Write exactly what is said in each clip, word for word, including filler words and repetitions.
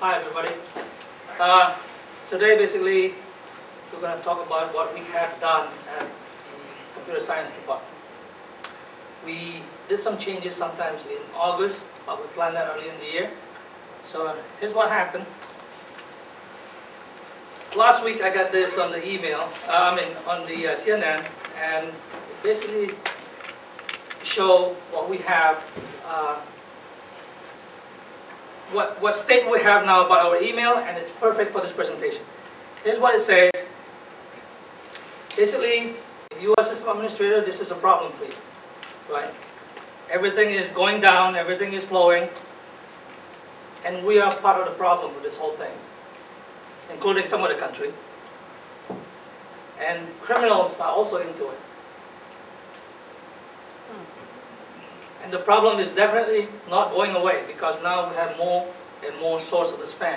Hi everybody. Uh, today basically we're going to talk about what we have done at the computer science department. We did some changes sometimes in August, but we planned that early in the year. So here's what happened. Last week I got this on the email, uh, I mean on the uh, C N N, and it basically show what we have, uh, what, what state we have now about our email, and it's perfect for this presentation. Here's what it says. Basically, if you are a system administrator, this is a problem for you, right? Everything is going down, everything is slowing, and we are part of the problem with this whole thing, including some of the country. And criminals are also into it. And the problem is definitely not going away, because now we have more and more source of the spam.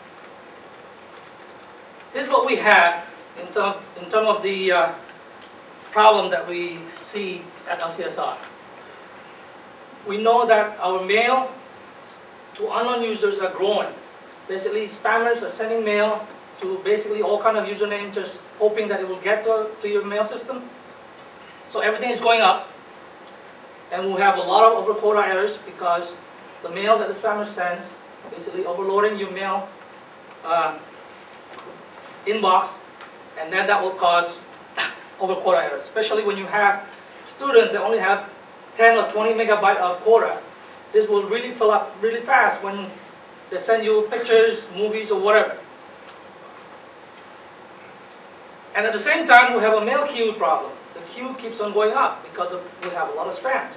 Here's what we have in terms in term of the uh, problem that we see at L C S R. We know that our mail to unknown users are growing. Basically, spammers are sending mail to basically all kind of usernames, just hoping that it will get to, to your mail system. So everything is going up. And we'll have a lot of over quota errors because the mail that the spammer sends, basically overloading your mail uh, inbox, and then that will cause over quota errors, especially when you have students that only have ten or twenty megabyte of quota. This will really fill up really fast when they send you pictures, movies, or whatever. And at the same time, we have a mail queue problem. The queue keeps on going up because of, we have a lot of spams.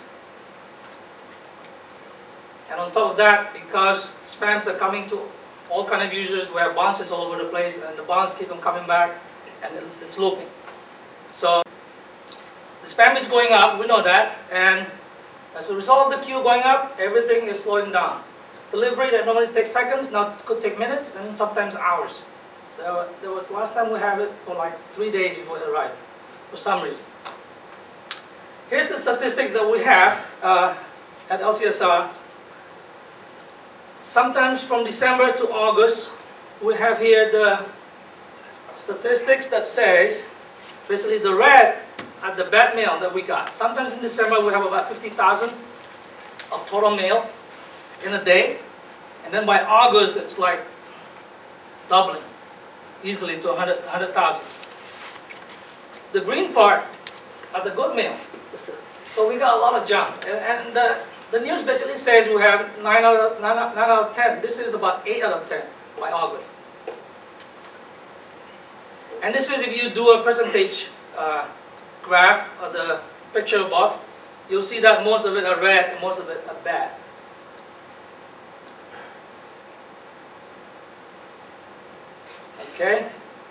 And on top of that, because spams are coming to all kind of users, we have bounces all over the place, and the bounce keep on coming back, and it's, it's looping. So the spam is going up, we know that, and as a result of the queue going up, everything is slowing down. Delivery that normally takes seconds now could take minutes and sometimes hours. There, there was last time we had it for like three days before it arrived, for some reason. Here's the statistics that we have uh, at L C S R. Sometimes from December to August, we have here the statistics that says, basically the red are the bad mail that we got. Sometimes in December we have about fifty thousand of total mail in a day, and then by August it's like doubling, easily to one hundred thousand. The green part are the good mail. So we got a lot of junk, and, and the, the news basically says we have nine out of, nine, nine out of ten. This is about eight out of ten by August. And this is if you do a percentage uh, graph of the picture above, you'll see that most of it are red and most of it are bad. Okay?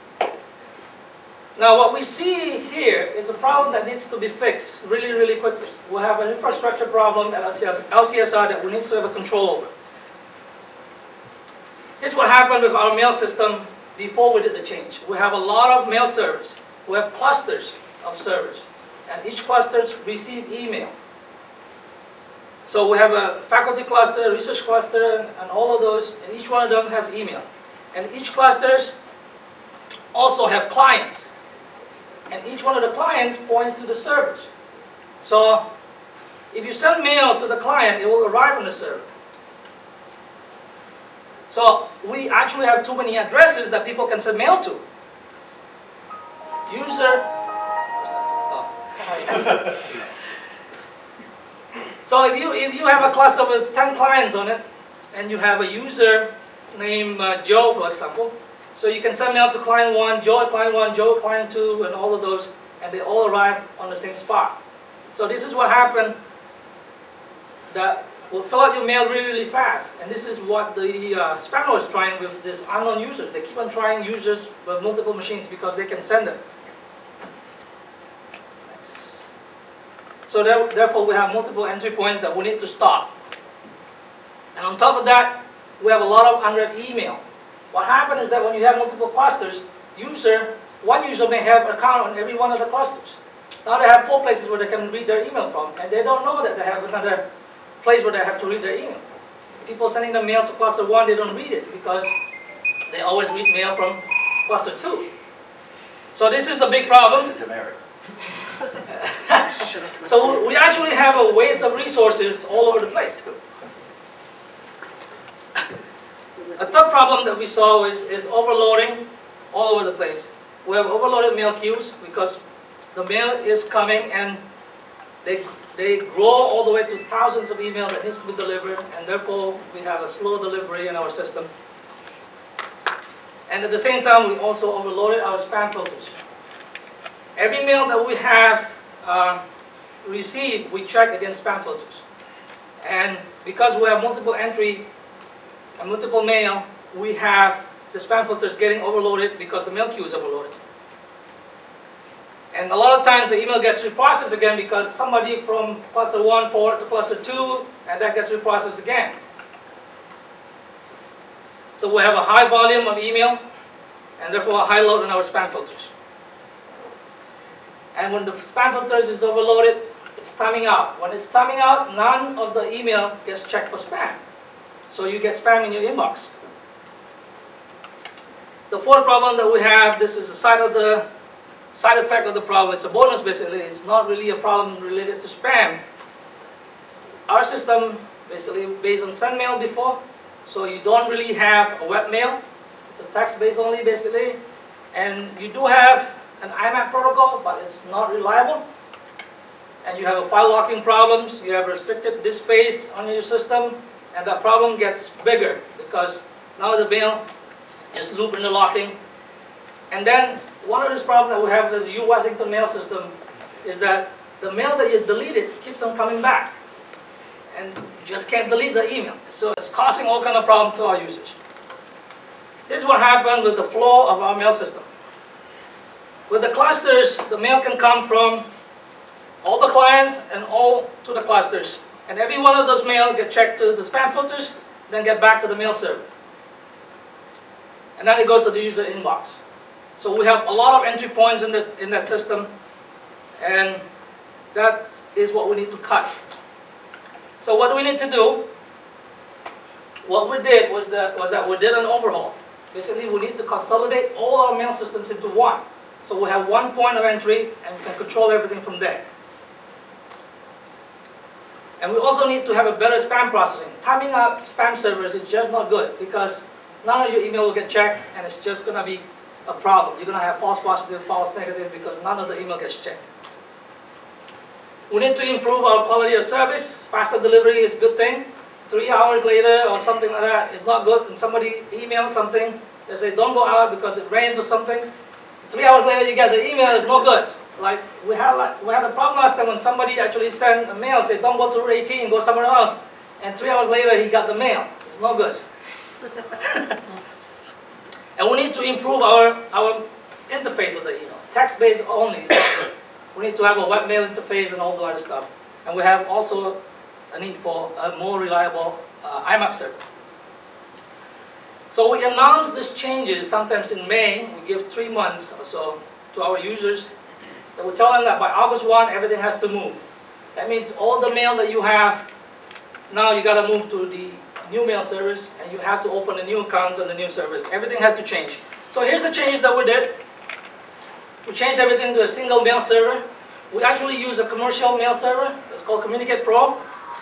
Now what we see here is a problem that needs to be fixed really, really quickly. We have an infrastructure problem at L C S R that we need to have a control over. Here's what happened with our mail system before we did the change. We have a lot of mail servers. We have clusters of servers, and each cluster receives email. So we have a faculty cluster, a research cluster, and all of those, and each one of them has email. And each clusters also have clients. And each one of the clients points to the servers. So if you send mail to the client, it will arrive on the server. So we actually have too many addresses that people can send mail to. User, oh. So if you, if you have a cluster with ten clients on it, and you have a user named uh, Joe, for example, so you can send mail to client one, Joe at client one, Joe at client two, and all of those, and they all arrive on the same spot. So this is what happened that will fill out your mail really, really fast. And this is what the uh, spammer was trying with this unknown users. They keep on trying users with multiple machines because they can send them. Next. So there, therefore we have multiple entry points that we need to stop. And on top of that, we have a lot of unread email. What happens is that when you have multiple clusters, user, one user may have an account on every one of the clusters. Now they have four places where they can read their email from, and they don't know that they have another place where they have to read their email. people sending the mail to cluster one, they don't read it because they always read mail from cluster two. So this is a big problem. It's generic. So we actually have a waste of resources all over the place. A third problem that we saw is, is overloading all over the place. We have overloaded mail queues because the mail is coming and they, they grow all the way to thousands of emails that needs to be delivered, and therefore we have a slow delivery in our system. And at the same time, we also overloaded our spam filters. Every mail that we have uh, received, we check against spam filters. And because we have multiple entry and multiple mail, we have the spam filters getting overloaded because the mail queue is overloaded. And a lot of times the email gets reprocessed again because somebody from cluster one forwarded to cluster two, and that gets reprocessed again. So we have a high volume of email, and therefore a high load in our spam filters. And when the spam filters is overloaded, it's timing out. When it's timing out, none of the email gets checked for spam. So you get spam in your inbox. The fourth problem that we have, this is a side of the side effect of the problem. It's a bonus basically. It's not really a problem related to spam. Our system basically based on send mail before, so you don't really have a web mail. It's a text based only basically, and you do have an I M A P protocol, but it's not reliable. And you have a file locking problems. You have restricted disk space on your system, and that problem gets bigger because now the mail is looped in the locking. And then one of these problems that we have with the U Washington mail system is that the mail that you deleted keeps on coming back, and you just can't delete the email. So it's causing all kind of problems to our users. This is what happened with the flow of our mail system. With the clusters, the mail can come from all the clients and all to the clusters. And every one of those mail get checked to the spam filters, then get back to the mail server. And then it goes to the user inbox. So we have a lot of entry points in, this, in that system, and that is what we need to cut. So what do we need to do? What we did was that, was that we did an overhaul. Basically, we need to consolidate all our mail systems into one. So we have one point of entry, and we can control everything from there. And we also need to have a better spam processing. Timing out spam servers is just not good because none of your email will get checked, and it's just going to be a problem. You're going to have false positive, false negative because none of the email gets checked. We need to improve our quality of service. Faster delivery is a good thing. Three hours later or something like that is not good. And somebody emails something, they say don't go out because it rains or something. Three hours later you get the email, is no good. Like we had, like, we had a problem last time when somebody actually sent a mail, say don't go to Route eighteen, go somewhere else. And three hours later he got the mail. It's no good. And we need to improve our, our interface of the email. Text-based only. We need to have a webmail interface and all the other stuff. And we have also a need for a more reliable uh, I M A P server. So we announce these changes sometimes in May. We give three months or so to our users. And we tell them that by August first, everything has to move. That means all the mail that you have, now you got to move to the new mail service, and you have to open the new accounts on the new service. Everything has to change. So here's the change that we did. We changed everything to a single mail server. We actually use a commercial mail server. It's called Communicate Pro.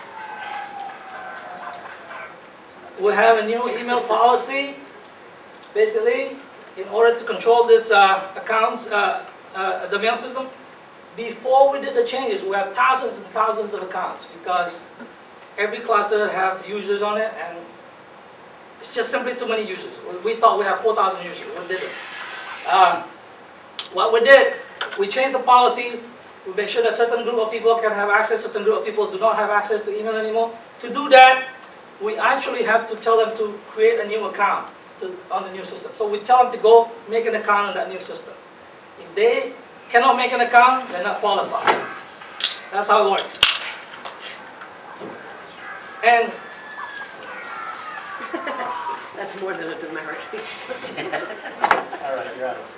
We have a new email policy, basically, in order to control this uh, accounts, uh, uh, the mail system. Before we did the changes, we have thousands and thousands of accounts because every cluster have users on it, and it's just simply too many users. We, we thought we have four thousand users. We did it. Uh, what we did, we changed the policy. We make sure that certain group of people can have access, certain group of people do not have access to email anymore. To do that, we actually have to tell them to create a new account to, on the new system. So we tell them to go make an account on that new system. If they cannot make an account, they're not qualified. That's how it works. And that's more than a demerit. All right, you're out of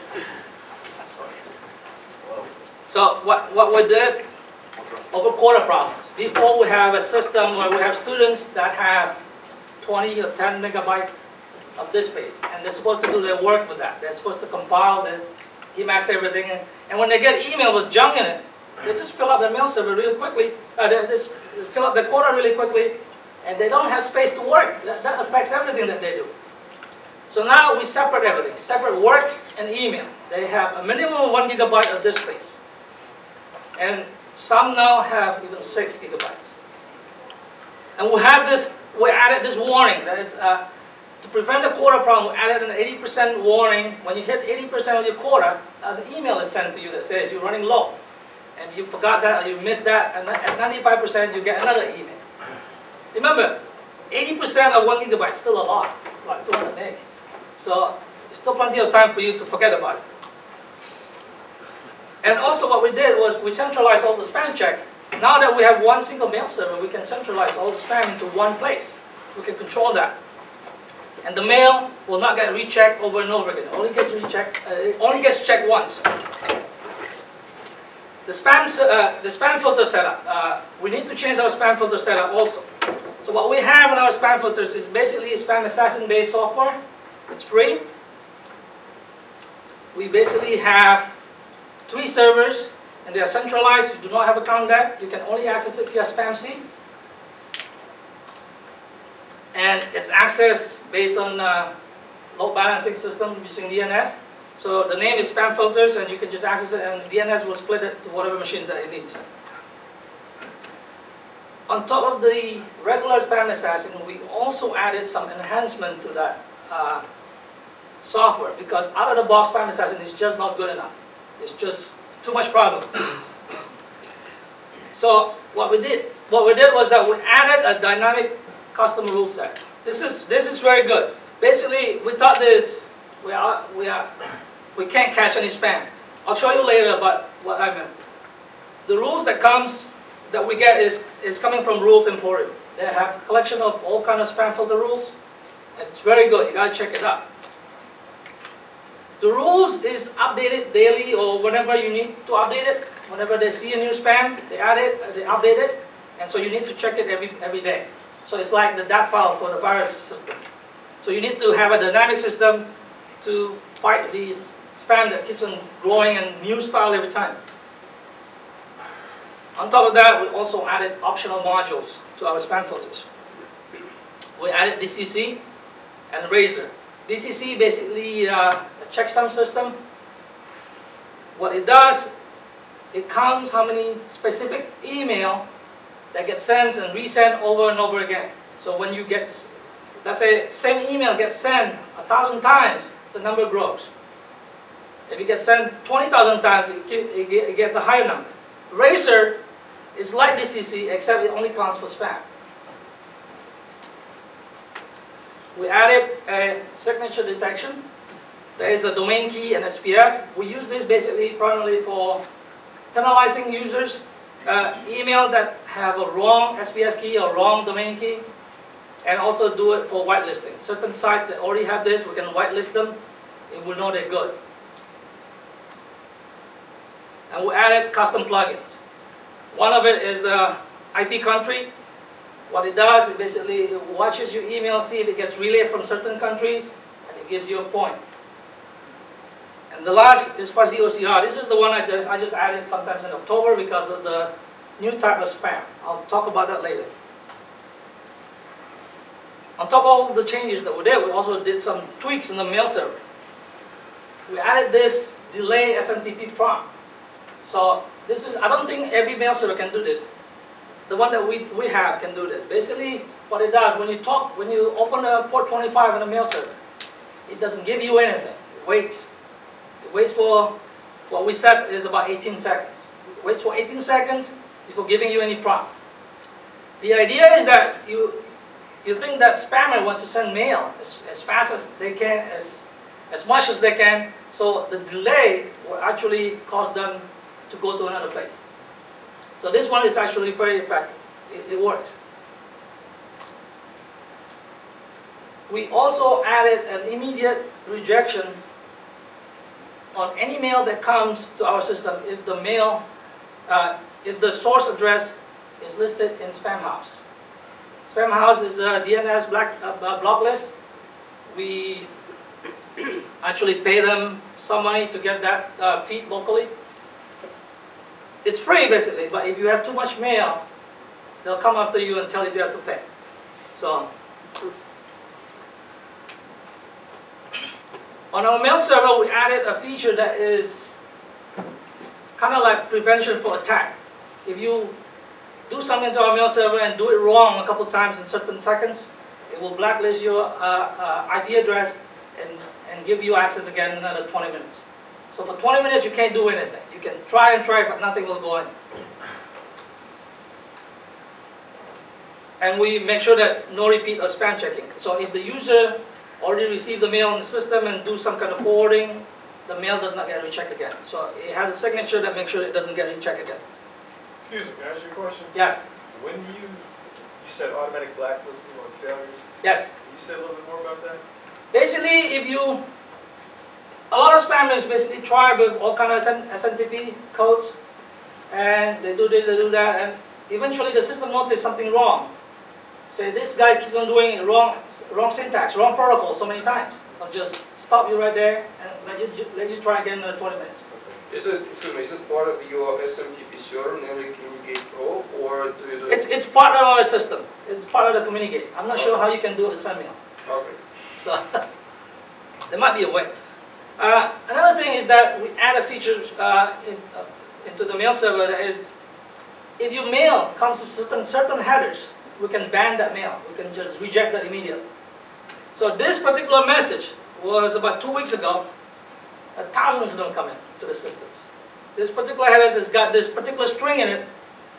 so what, what we did over quarter problems. Before we have a system where we have students that have twenty or ten megabyte of disk space, and they're supposed to do their work with that. They're supposed to compile the Emacs everything, and, and when they get email with junk in it, they just fill up their mail server really quickly. Uh, they just fill up the quota really quickly, and they don't have space to work. That, that affects everything that they do. So now we separate everything, separate work and email. They have a minimum of one gigabyte of disk space, and some now have even six gigabytes. And we have this. We added this warning that it's. Uh, To prevent the quota problem, we added an eighty percent warning. When you hit eighty percent of your quota, uh, the email is sent to you that says you're running low. And if you forgot that or you missed that, and at ninety-five percent you get another email. Remember, eighty percent of one gigabyte is still a lot. It's like two hundred meg. So there's still plenty of time for you to forget about it. And also what we did was we centralized all the spam check. Now that we have one single mail server, we can centralize all the spam into one place. We can control that. And the mail will not get rechecked over and over again. It only gets rechecked. Uh, it only gets checked once. The spam, uh, the spam filter setup. Uh, we need to change our spam filter setup also. So what we have in our spam filters is basically a Spam Assassin-based software. It's free. We basically have three servers, and they are centralized. You do not have account deck. You can only access it via SpamC. And it's accessed based on uh, load balancing system using D N S. So the name is Spam Filters, and you can just access it, and D N S will split it to whatever machines that it needs. On top of the regular Spam Assassin, we also added some enhancement to that uh, software, because out of the box Spam Assassin is just not good enough. It's just too much problem. So what we did, what we did was that we added a dynamic custom rule set. This is this is very good. Basically, we thought this we are we are we can't catch any spam. I'll show you later about what I meant. The rules that comes that we get is is coming from Rules Emporium. They have a collection of all kind of spam filter rules. It's very good. You gotta check it out. The rules is updated daily or whenever you need to update it. Whenever they see a new spam, they add it, they update it, and so you need to check it every every day. So it's like the D A T file for the virus system. So you need to have a dynamic system to fight these spam that keeps on growing and new style every time. On top of that, we also added optional modules to our spam filters. We added D C C and Razor. D C C basically uh, a checksum system. What it does, it counts how many specific email that gets sent and resent over and over again. So when you get, let's say, same email gets sent a thousand times, the number grows. If it gets sent twenty thousand times, it gets a higher number. Razor is like D C C, except it only counts for spam. We added a signature detection. There is a domain key and S P F. We use this basically primarily for penalizing users. Uh, email that have a wrong S P F key or wrong domain key, and also do it for whitelisting. Certain sites that already have this, we can whitelist them, and we know they're good. And we added custom plugins. One of it is the I P country. What it does, it basically it watches your email, see if it gets relayed from certain countries, and it gives you a point. And the last is fuzzy O C R. This is the one I just, I just added sometimes in October because of the new type of spam. I'll talk about that later. On top of all the changes that we did, we also did some tweaks in the mail server. We added this delay S M T P prompt. So this is, I don't think every mail server can do this. The one that we, we have can do this. Basically, what it does, when you talk, when you open a port twenty-five in a mail server, it doesn't give you anything. It waits. Waits for, what we set is about eighteen seconds. It waits for eighteen seconds before giving you any prompt. The idea is that you, you think that spammer wants to send mail as, as fast as they can, as, as much as they can, so the delay will actually cause them to go to another place. So this one is actually very effective. It, it works. We also added an immediate rejection on any mail that comes to our system if the mail, uh, if the source address is listed in Spam House. Spam House is a D N S black, uh, uh, block list. We actually pay them some money to get that uh, feed locally. It's free basically, but if you have too much mail, they'll come after you and tell you they have to pay. So, on our mail server, we added a feature that is kind of like prevention for attack. If you do something to our mail server and do it wrong a couple times in certain seconds, it will blacklist your uh, uh, I P address and, and give you access again in another twenty minutes. So for twenty minutes, you can't do anything. You can try and try, but nothing will go in. And we make sure that no repeat or spam checking. So if the user already received the mail in the system and do some kind of forwarding, the mail does not get rechecked again. So it has a signature that makes sure it doesn't get rechecked again. Excuse me, can I ask you a question? Yes, When you, you said automatic blacklisting on failures, yes. can you say a little bit more about that? Basically, if you, a lot of spammers basically try with all kind of S M T P codes, and they do this, they do that, and eventually the system notices something wrong. Say, this guy keeps on doing it wrong, wrong syntax, wrong protocol so many times. I'll just stop you right there and let you, let you try again in another twenty minutes. Is it, excuse me, is it part of your S M T P server, Network Communicate Pro, or do you do it? It's, it's part of our system. It's part of the Communicate. I'm not sure how you can do it with SendMail. Okay. So, there might be a way. Uh, another thing is that we add a feature uh, in, uh, into the mail server that is, if your mail comes with certain, certain headers, we can ban that mail. We can just reject that immediately. So this particular message was about two weeks ago. Uh, thousands of them come in to the systems. This particular header has got this particular string in it,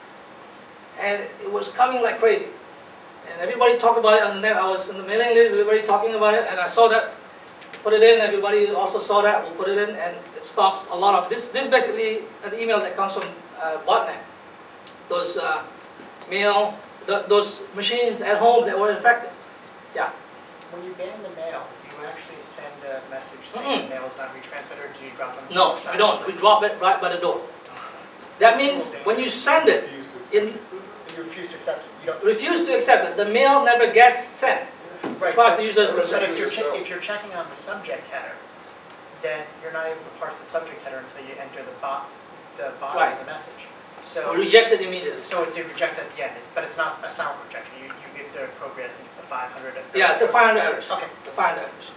and it was coming like crazy. And everybody talked about it on the net. I was in the mailing list, everybody talking about it, and I saw that, put it in, everybody also saw that, we'll put it in, and it stops a lot of, this This is basically an email that comes from uh, botnet. Those uh, mail, th those machines at home that were infected. Yeah. When you ban the mail, do you actually send a message saying Mm-mm. the mail is not retransmitted, or do you drop them? No, we don't. We drop it right by the door. That means when you send it, Refuse to accept. in, You refuse to accept it. You don't. refuse to accept it, the mail never gets sent, as Right, far as but- the user is but concerned. But if you're, che- yourself. if you're checking on the subject header, then you're not able to parse the subject header until you enter the bot, the body Right. of the message. So, We reject it immediately. so it's a reject at the end, but it's not a sound rejection. You, you give the appropriate, I think it's the five hundred. Yeah, the five hundred errors. Okay, The five hundred errors.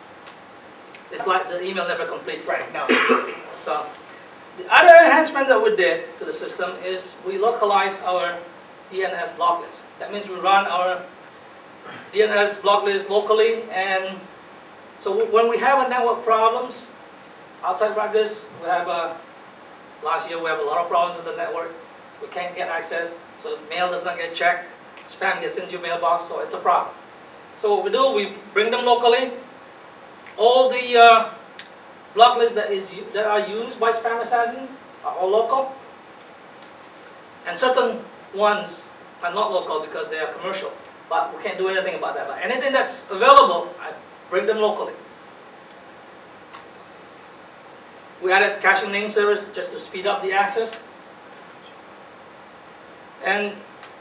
It's like the email never completes. or right, something. no. So, the other enhancement that we did to the system is we localize our D N S block list. That means we run our D N S block list locally, and so when we have a network problems, outside practice, we have a, last year we have a lot of problems with the network. We can't get access, so mail does not get checked, spam gets into your mailbox, so it's a problem. So what we do, we bring them locally. All the uh, block lists that is u- that are used by spam assassins are all local, and certain ones are not local because they are commercial. But we can't do anything about that. But anything that's available, I bring them locally. We added caching name service just to speed up the access. And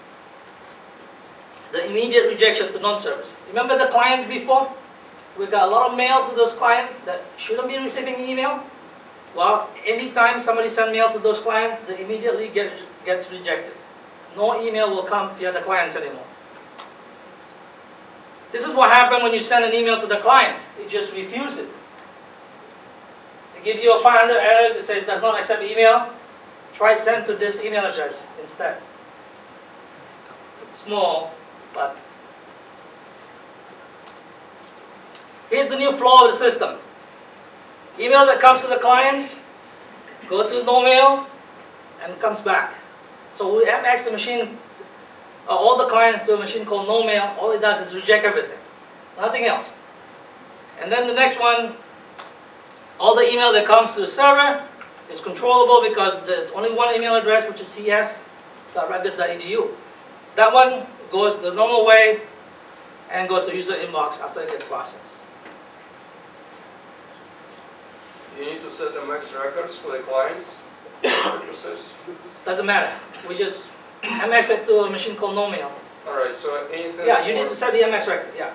the immediate rejection to non-service. Remember the clients before? We got a lot of mail to those clients that shouldn't be receiving email. Well, anytime somebody sends mail to those clients, they immediately get gets rejected. No email will come via the clients anymore. This is what happens when you send an email to the client. It just refuses it. They give you a five hundred errors. It says does not accept email. Try send to this email address instead. It's small, but here's the new flow of the system. Email that comes to the clients, go to no mail, and comes back. So we M X the machine, uh, all the clients to a machine called no mail. All it does is reject everything, nothing else. And then the next one, all the email that comes to the server is controllable because there's only one email address, which is c s dot rutgers dot e d u. That one goes the normal way and goes to user inbox after it gets processed. You need to set the max records for the clients purposes. Doesn't matter. We just M X it to a machine called no mail. Alright, so anything. Yeah, you need for- to set the M X record, yeah.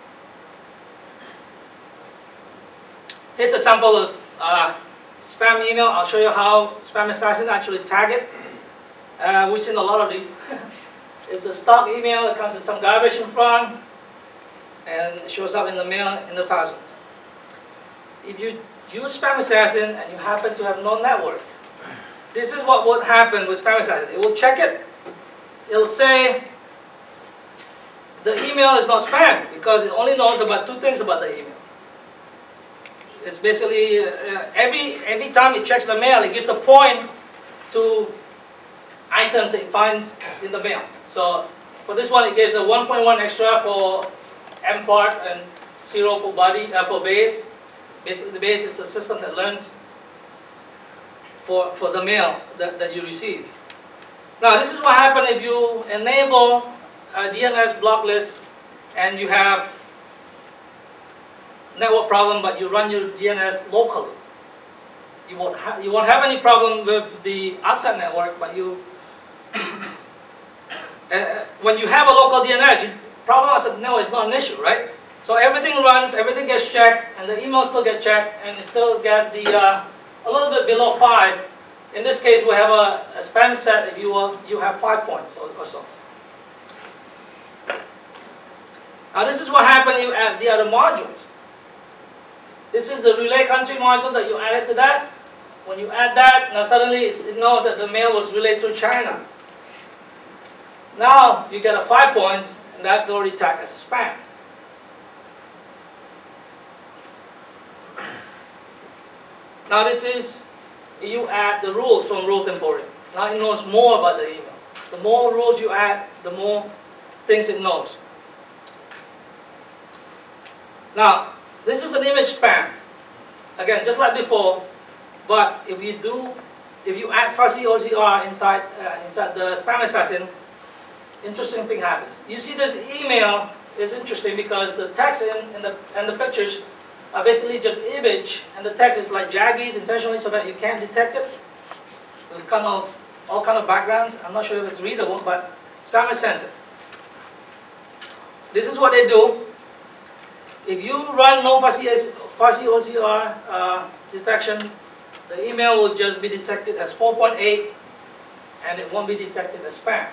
Here's a sample of uh, spam email. I'll show you how Spam Assassin actually tag it. Uh, we've seen a lot of these. It's a stock email that comes with some garbage in front, and it shows up in the mail in the thousands. If you use Spam Assassin and you happen to have no network, this is what would happen with Spam Assassin. It will check it. It'll say the email is not spam because it only knows about two things about the email. It's basically uh, every every time it checks the mail, it gives a point to items it finds in the mail. So for this one, it gives a one point one extra for M part and zero for body uh, for base. Basically, the base is a system that learns for for the mail that, that you receive. Now, this is what happens if you enable a D N S block list and you have network problem, but you run your D N S locally. You won't, ha you won't have any problem with the outside network, but you, uh, when you have a local D N S, you, problem outside the network is not an issue, right? So everything runs, everything gets checked, and the emails still get checked, and you still get the, uh, a little bit below five. In this case, we have a, a spam set, if you will, you have five points or, or so. Now this is what happened if you add the other modules. This is the relay country module that you added to that. When you add that, now suddenly it knows that the mail was relayed through China. Now you get a five points, and that's already tagged as spam. Now this is, you add the rules from Rules Emporium. Now it knows more about the email. The more rules you add, the more things it knows. Now, this is an image spam. Again, just like before, but if you do, if you add fuzzy O C R inside, uh, inside the Spam Assassin, interesting thing happens. You see this email is interesting because the text in, in the, and the pictures are basically just image, and the text is like jaggies intentionally so that you can't detect it. With kind of, all kind of backgrounds. I'm not sure if it's readable, but Spam sense it. This is what they do. If you run no fuzzy, fuzzy O C R uh, detection, the email will just be detected as four point eight, and it won't be detected as spam.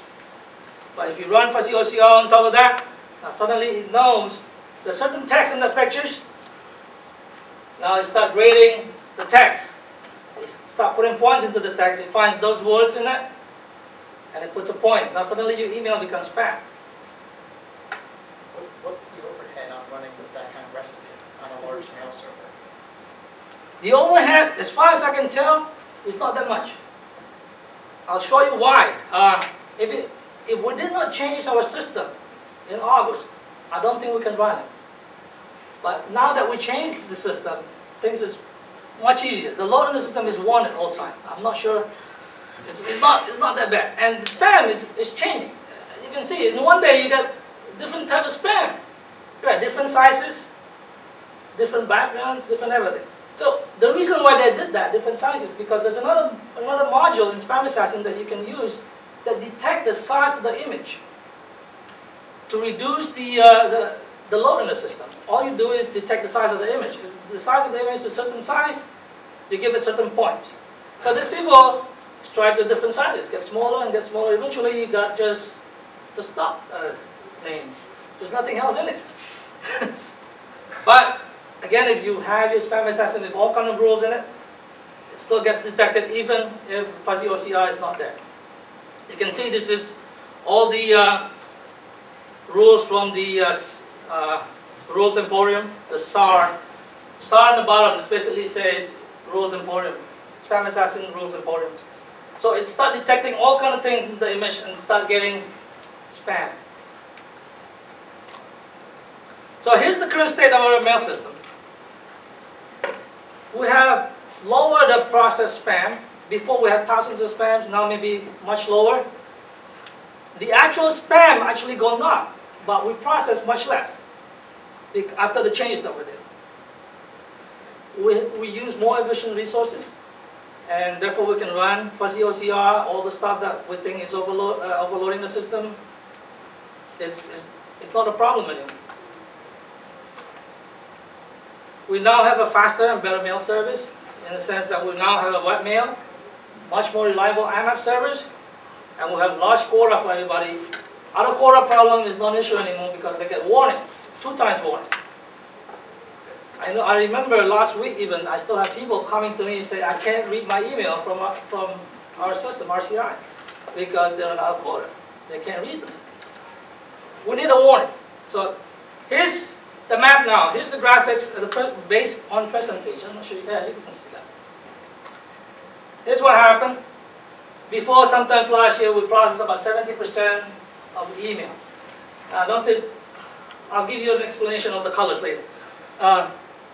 But if you run fuzzy O C R on top of that, now suddenly it knows there's certain text in the pictures. Now it start grading the text. It start putting points into the text. It finds those words in it, and it puts a point. Now suddenly your email becomes spam. What- What's the overhead on running with that kind of recipe on a large mail server? The overhead, as far as I can tell, is not that much. I'll show you why. Uh, if, it, if we did not change our system in August, I don't think we can run it. But now that we changed the system, things is much easier. The load in the system is one at all time. I'm not sure. It's, it's, not, it's not that bad. And spam is, is changing. You can see in one day you get different type of spam. You have different sizes, different backgrounds, different everything. So the reason why they did that, different sizes, because there's another, another module in Spam Assassin that you can use that detect the size of the image to reduce the, uh, the, the load in the system. All you do is detect the size of the image. If the size of the image is a certain size, you give it certain points. So these people try to different sizes, get smaller and get smaller. Eventually you got just the stop uh, name. There's nothing else in it. But again, if you have your Spam Assassin with all kind of rules in it, it still gets detected even if fuzzy O C R is not there. You can see this is all the uh, rules from the uh, uh, Rules Emporium, the S A R. S A R on the bottom, this basically says Rules Emporium, Spam Assassin Rules Emporium. So it starts detecting all kind of things in the image and start getting spam. So here's the current state of our mail system. We have lowered the processed spam. Before we had thousands of spams, now maybe much lower. The actual spam actually gone up, but we process much less after the changes that we did. We, we use more efficient resources, and therefore we can run fuzzy O C R, all the stuff that we think is overload, uh, overloading the system. it's, it's, it's not a problem anymore. We now have a faster and better mail service in the sense that we now have a web mail, much more reliable I M A P servers, and we have large quota for everybody. Out of quota problem is not an issue anymore because they get warning, two times warning. I know. I remember last week even, I still have people coming to me and say, I can't read my email from our, from our system, R C I, because they're out of quota. They can't read them. We need a warning. So here's the map now. Here's the graphics the pre based on presentation. I'm not sure you guys you can see that. Here's what happened. Before, sometimes last year, we processed about seventy percent of the email. Now notice, I'll give you an explanation of the colors later. Uh,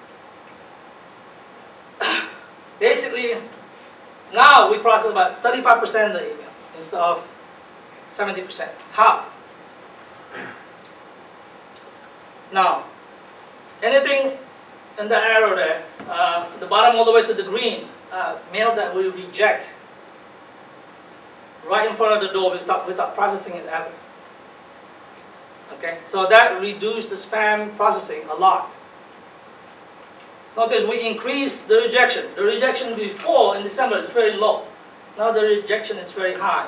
basically, now we process about thirty-five percent of the email instead of seventy percent. How? Now, anything in the arrow there, uh, the bottom all the way to the green, uh, mail that we reject right in front of the door without, without processing it ever. Okay, so that reduced the spam processing a lot. Notice we increased the rejection. The rejection before in December is very low. Now the rejection is very high.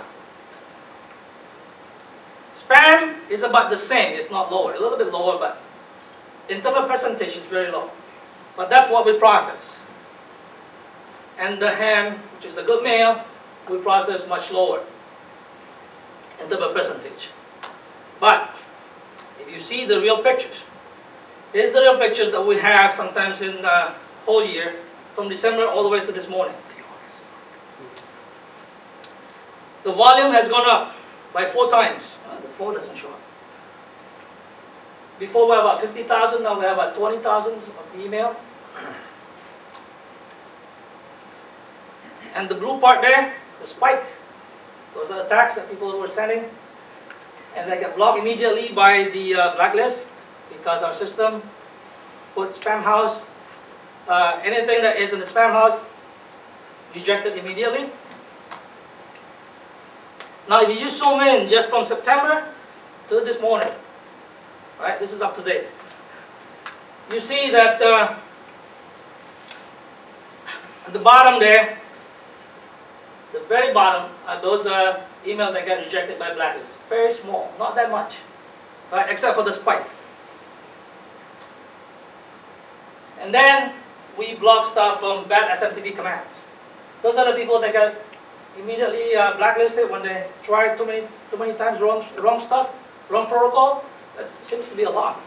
Spam is about the same, if not lower, a little bit lower, but in terms of percentage, it's very low. But that's what we process. And the ham, which is the good mail, we process much lower in terms of percentage. But if you see the real pictures, here's the real pictures that we have sometimes in the whole year, from December all the way to this morning. The volume has gone up by four times. Uh, the four doesn't show up. Before we were about fifty thousand, now we have about twenty thousand of email. And the blue part there, the spiked. Those are attacks that people were sending. And they get blocked immediately by the uh, blacklist because our system put spam house, uh, anything that is in the spam house, rejected immediately. Now if you zoom in just from September to this morning, right, this is up to date, you see that uh, at the bottom there, the very bottom, are those uh, emails that get rejected by blacklist. Very small, not that much, right, except for the spike. And then we block stuff from bad S M T P commands. Those are the people that get immediately uh, blacklisted when they try too many too many times wrong wrong stuff, wrong protocol. That seems to be a lot.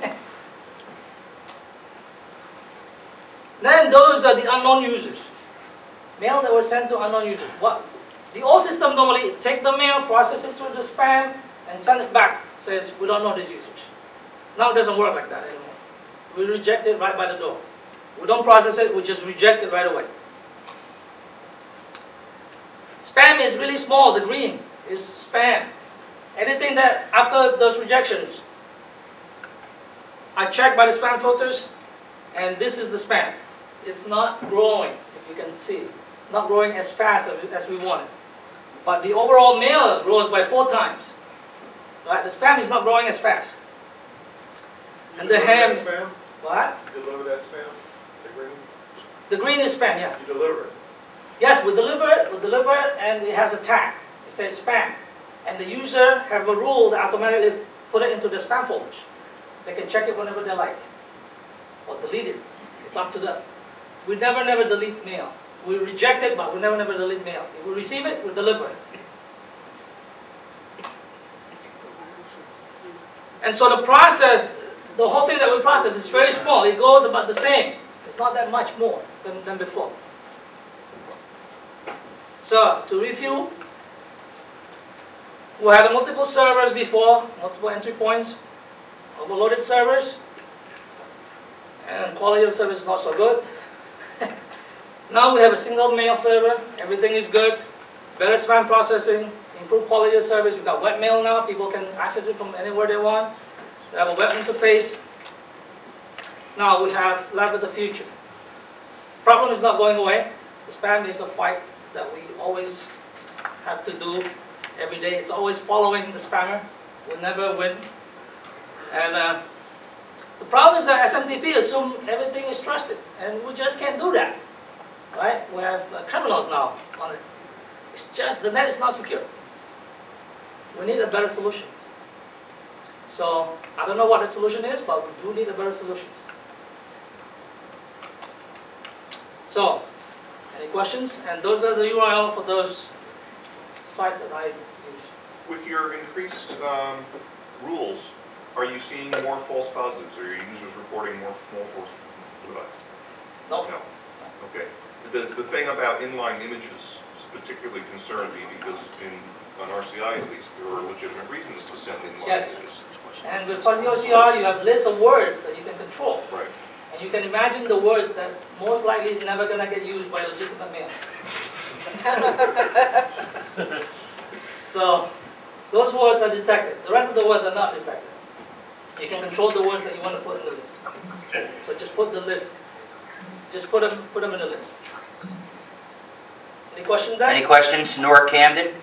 Then those are the unknown users. Mail that were sent to unknown users. What the old system normally take the mail, process it through the spam, and send it back. Says we don't know these users. Now it doesn't work like that anymore. We reject it right by the door. We don't process it, we just reject it right away. Spam is really small, the green is spam. Anything that after those rejections, I check by the spam filters, and this is the spam. It's not growing, if you can see. Not growing as fast as we want it. But the overall mail grows by four times. Right? The spam is not growing as fast. And the ham. Spam? What? You deliver that spam? The green? The green is spam, yeah. You deliver it? Yes, we deliver it, we deliver it, and it has a tag. It says spam. And the user have a rule that automatically put it into the spam folders. They can check it whenever they like. Or delete it. It's up to them. We never, never delete mail. We reject it, but we never, never delete mail. If we receive it, we deliver it. And so the process, the whole thing that we process is very small. It goes about the same. It's not that much more than, than before. So, to review, we had multiple servers before, multiple entry points, overloaded servers, and quality of service is not so good. Now we have a single mail server, everything is good, better spam processing, improved quality of service. We've got webmail now, people can access it from anywhere they want. We have a web interface. Now we have lab of the future. Problem is not going away. The spam is a fight that we always have to do every day. It's always following the spammer. We'll never win. And uh, the problem is that S M T P assume everything is trusted, and we just can't do that, right? We have uh, criminals now on it. It's just the net is not secure. We need a better solution. So I don't know what that solution is, but we do need a better solution. So, any questions? And those are the U R L for those sites that I use. With your increased um, rules, are you seeing more false positives? Are your users reporting more, more false? Nope. No. Okay. The, the thing about inline images particularly concerned me because in, on R C I at least, there are legitimate reasons to send inline Yes. images. And with fuzzy O C R, you have lists of words that you can control. Right. And you can imagine the words that most likely is never going to get used by legitimate mail. So those words are detected. The rest of the words are not detected. You can control the words that you want to put in the list. So just put the list. Just put them, put them in the list. Any questions there? Any questions, Newark, Camden?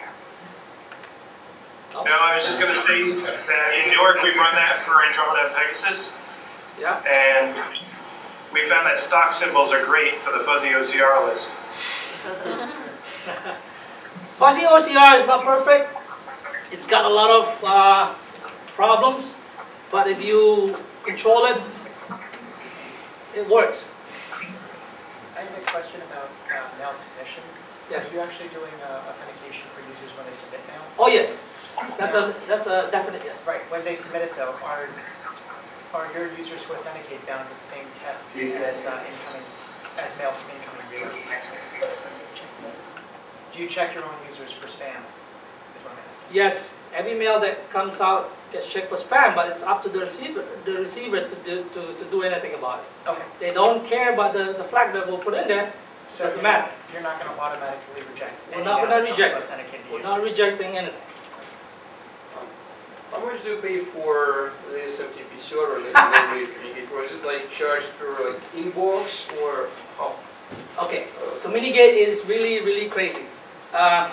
No? No, I was just going to say that in Newark we've run that for Andromeda and Pegasus, Yeah? and we found that stock symbols are great for the fuzzy O C R list. Fuzzy O C R is not perfect. It's got a lot of uh, problems, but if you control it, it works. I have a question about uh, mail submission. Yes. Are you actually doing uh, authentication for users when they submit mail? Oh yes, that's a that's a definite yes. Right, when they submit it though, are, are your users who authenticate bound to the same tests as uh, incoming, as mail from incoming readers? Do you check your own users for spam, is what I'm asking? Yes, every mail that comes out gets checked for spam, but it's up to the receiver the receiver to do to, to do anything about it. Okay. They don't care about the, the flag that we'll put in there. So Doesn't you're matter. not- You're not going to automatically reject We're any not mail gonna that comes reject from it. authenticated We're user? not rejecting anything. How much do you pay for the S M T P server that you communicate for? Is it like charged per like inbox or how? Okay, Communicate is really really crazy. Uh,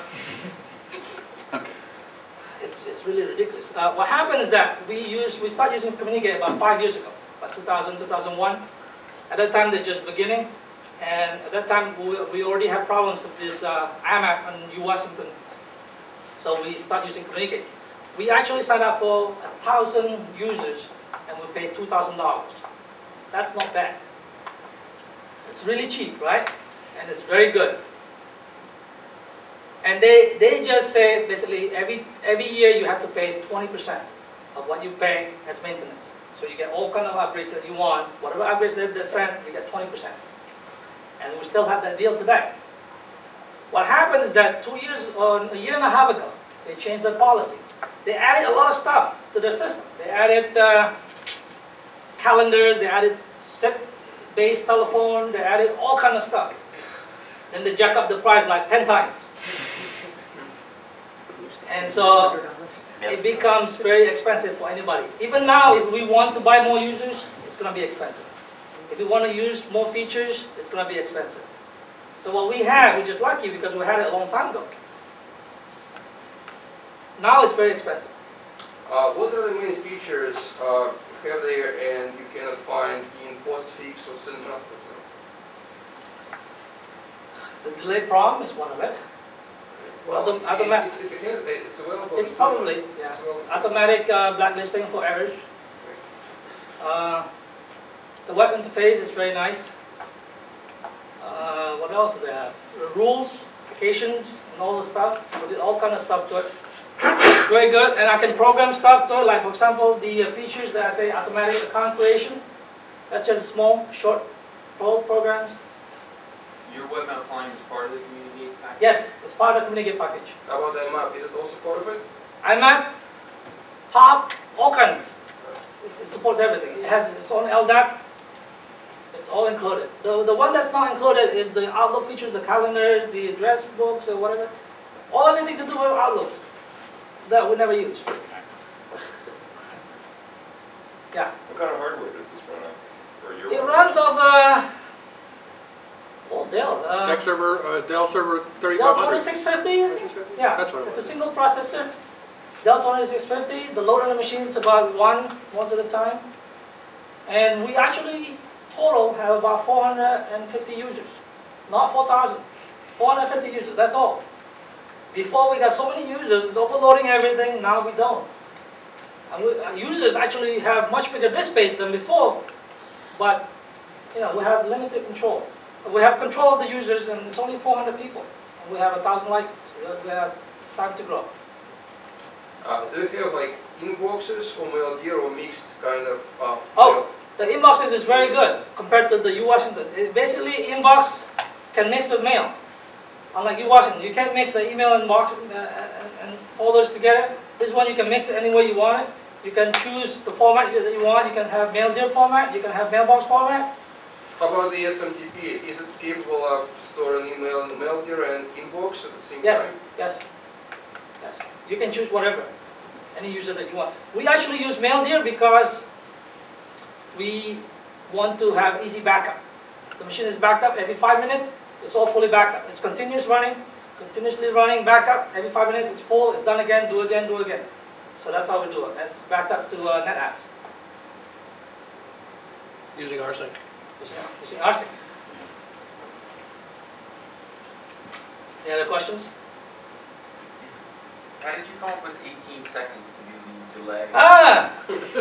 it's it's really ridiculous. Uh, what happens is that we use we start using Communicate about five years ago, about two thousand, two thousand one. At that time they're just beginning. And at that time, we, we already had problems with this uh, I MAP in U Washington. So we start using Communicate. We actually signed up for a thousand users, and we paid two thousand dollars. That's not bad. It's really cheap, right? And it's very good. And they, they just say, basically, every, every year you have to pay twenty percent of what you pay as maintenance. So you get all kind of upgrades that you want. Whatever upgrades that they send, you get twenty percent. And we still have that deal today. What happens is that two years or a year and a half ago, they changed their policy. They added a lot of stuff to their system. They added uh, calendars, they added S I P-based telephone, they added all kind of stuff. Then they jack up the price like ten times. And so it becomes very expensive for anybody. Even now, if we want to buy more users, it's going to be expensive. If we want to use more features, it's going to be expensive. So what we had, we're just lucky because we had it a long time ago. Now it's very expensive. Uh, what are the main features uh, you have there and you cannot find in Postfix or Central? The delay problem is one of it. Well, Autom- automa- it's, it has, it's available. It's probably, yeah. Automatic uh, blacklisting for errors. Uh, the web interface is very nice. Uh, what else do they have? The rules, applications, and all the stuff. We did all kind of stuff to it. It's very good, and I can program stuff to it. Like for example, the uh, features that I say automatic account creation. That's just small, short pro programs. Your webmount client is part of the Communicate package? Yes, it's part of the Communicate package. How about the map? Is it also part of it? I MAP, POP, all kinds. It, it supports everything. It has its own L D A P. It's all included. The, the one that's not included is the Outlook features, the calendars, the address books, or whatever. All anything to do with Outlook that we never use. Yeah. What kind of hardware does this run on? Or your It runs off uh, oh, Dell. Uh, Deck server, uh, Dell server Dell thirty-five hundred. twenty-six fifty. Yeah, That's what it it's a was. single processor. Dell twenty-six fifty, the load on the machine is about one most of the time. And we actually total have about four hundred fifty users, not four thousand, four hundred fifty users, that's all. Before we got so many users, it's overloading everything, now we don't. And we, uh, users actually have much bigger disk space than before, but you know, we have limited control. We have control of the users and it's only four hundred people. And we have a thousand licenses, we have, we have time to grow. Uh, do you have like inboxes or MailDir or mixed kind of? Uh, Oh, the inboxes is very good compared to the U Washington. It basically, inbox can mix with mail. Unlike U Washington, you can't mix the email inbox uh, and, and folders together. This one you can mix it any way you want it. You can choose the format that you want. You can have MailDir format. You can have mailbox format. How about the S M T P? Is it capable of storing email in MailDir and inbox at the same Yes, time? yes, yes. You can choose whatever, any user that you want. We actually use MailDir because we want to have easy backup. The machine is backed up every five minutes. It's all fully backed up. It's continuous running, continuously running, backup. Every five minutes it's full, it's done again, do again, do again. So that's how we do it. And it's backed up to uh, NetApps. Using rsync. Using, using rsync. Any other questions? How did you come up with eighteen seconds to be the delay? Ah!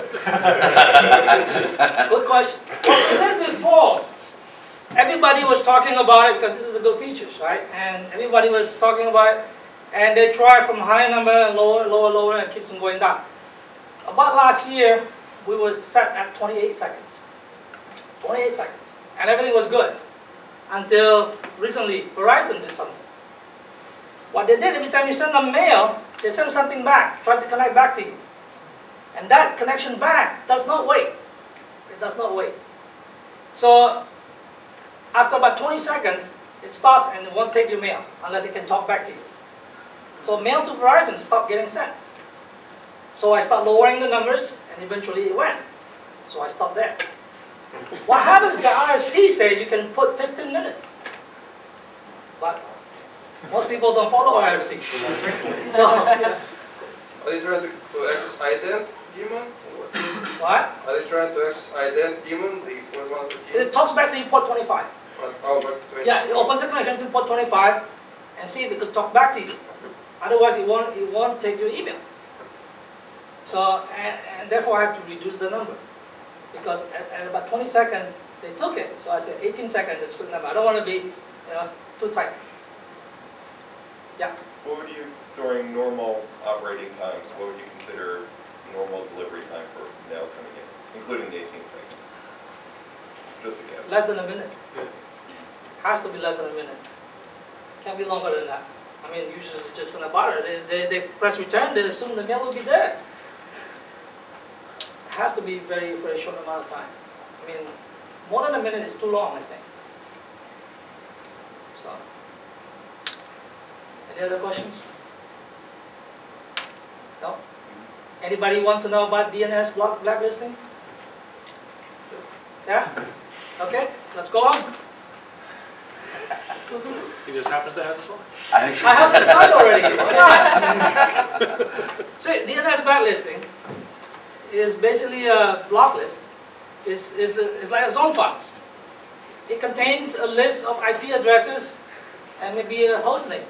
Good question. Well, it is before. Everybody was talking about it because this is a good feature, right? And everybody was talking about it, and they try from higher number and lower, lower, lower, and keeps them going down. About last year, we were set at twenty-eight seconds. twenty-eight seconds, and everything was good until recently Verizon did something. What they did, every time you send them mail, they send something back, try to connect back to you. And that connection back does not wait. It does not wait. So after about twenty seconds, it stops and it won't take your mail unless it can talk back to you. So mail to Verizon stopped getting sent. So I start lowering the numbers and eventually it went. So I stopped there. What happens is the R F C said you can put fifteen minutes. But most people don't follow R F C. So, Are they trying to, to access ident daemon? Or what? what? Are they trying to access ident daemon, the one one fifteen? It talks back to you port twenty-five. Oh, but twenty. Yeah, it opens the connection to port twenty-five and see if it could talk back to you. Otherwise, it won't, it won't take your email. So, and, and therefore I have to reduce the number. Because at, at about twenty seconds, they took it. So I said eighteen seconds is a good number. I don't want to be, you know, too tight. Yeah. What would you, during normal operating times, what would you consider normal delivery time for mail coming in, including the eighteen seconds? Just a guess. Less than a minute. Has to be less than a minute. Can't be longer than that. I mean, users are just going to bother. They, they, they press return, they assume the mail will be there. It has to be very, very short amount of time. I mean, more than a minute is too long, I think. So, any other questions? No? Anybody want to know about D N S block blacklisting? Yeah? Okay, let's go on. He just happens to have the slide. I have the slide already. So D N S blacklisting is basically a block list. It's, it's, a, it's like a zone files. It contains a list of I P addresses and maybe a host names.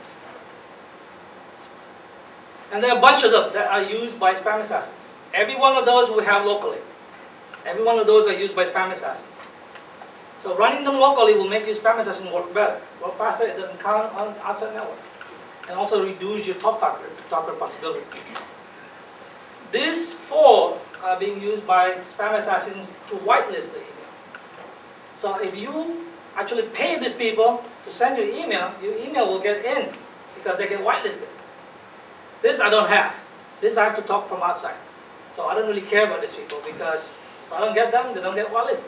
And there are a bunch of them that are used by spam assassins. Every one of those we have locally. Every one of those are used by spam assassins. So running them locally will make your spam assassin work better, work faster. It doesn't count on outside network, and also reduce your top talker, talker possibility. These four are being used by spam assassins to whitelist the email. So if you actually pay these people to send you email, your email will get in because they get whitelisted. This I don't have. This I have to talk from outside. So I don't really care about these people because if I don't get them, they don't get whitelisted.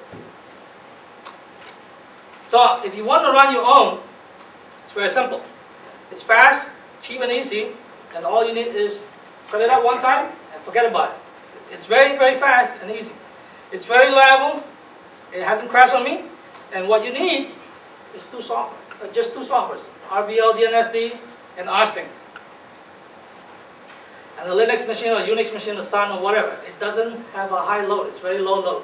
So if you want to run your own, it's very simple. It's fast, cheap and easy, and all you need is set it up one time and forget about it. It's very, very fast and easy. It's very reliable, it hasn't crashed on me, and what you need is two software, uh, just two softwares, R B L D N S D and rsync. And the Linux machine or Unix machine, the Sun or whatever, it doesn't have a high load, it's very low load.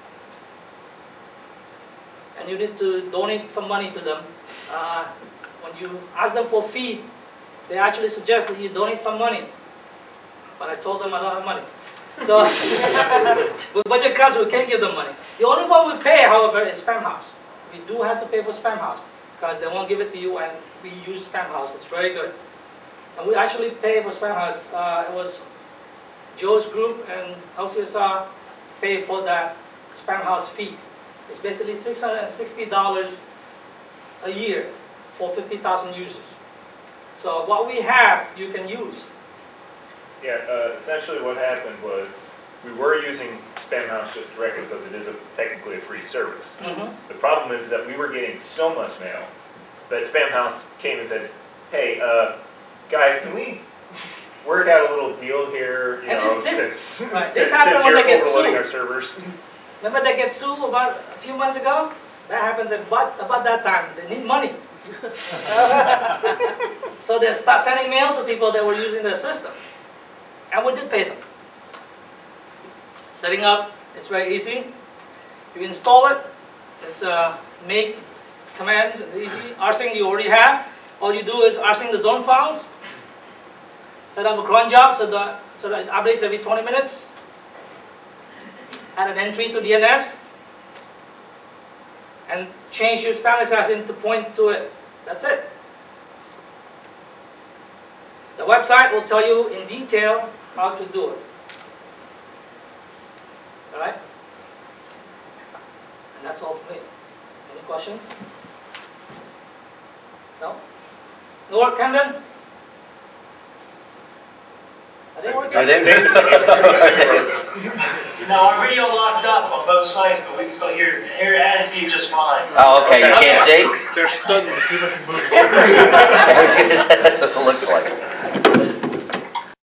And you need to donate some money to them. Uh, when you ask them for a fee, they actually suggest that you donate some money. But I told them I don't have money. So, with budget cuts, we can't give them money. The only one we pay, however, is Spamhaus. We do have to pay for Spamhaus, because they won't give it to you, and we use Spamhaus. It's very good. And we actually pay for Spamhaus. Uh, it was Joe's group and L C S R pay for that Spamhaus fee. It's basically six hundred sixty dollars a year for fifty thousand users. So what we have, you can use. Yeah, uh, essentially what happened was we were using Spamhaus just directly because it is a, technically a free service. Mm-hmm. The problem is that we were getting so much mail that Spamhaus came and said, hey, uh, guys, can we work out a little deal here, you And know, this- this- since, right, since, this happened since when you're they get overloading sued. our servers. Remember they get sued about a few months ago? That happens at about, about that time. They need money. So they start sending mail to people that were using their system. And we did pay them. Setting up, it's very easy. You install it. It's uh, make commands, it's easy. Rsync you already have. All you do is rsync the zone files. Set up a cron job so that, so that it updates every twenty minutes. Add an entry to D N S. And change your spam assassin to point to it. That's it. The website will tell you in detail how to do it. Alright? And that's all for me. Any questions? No? No work, Camden? I didn't work I yet. think. No, our video locked up on both sides, but we can still hear, hear and see just fine. Oh, okay, you can't see? They're stunned to keep us moving. I was gonna say, that's what it looks like.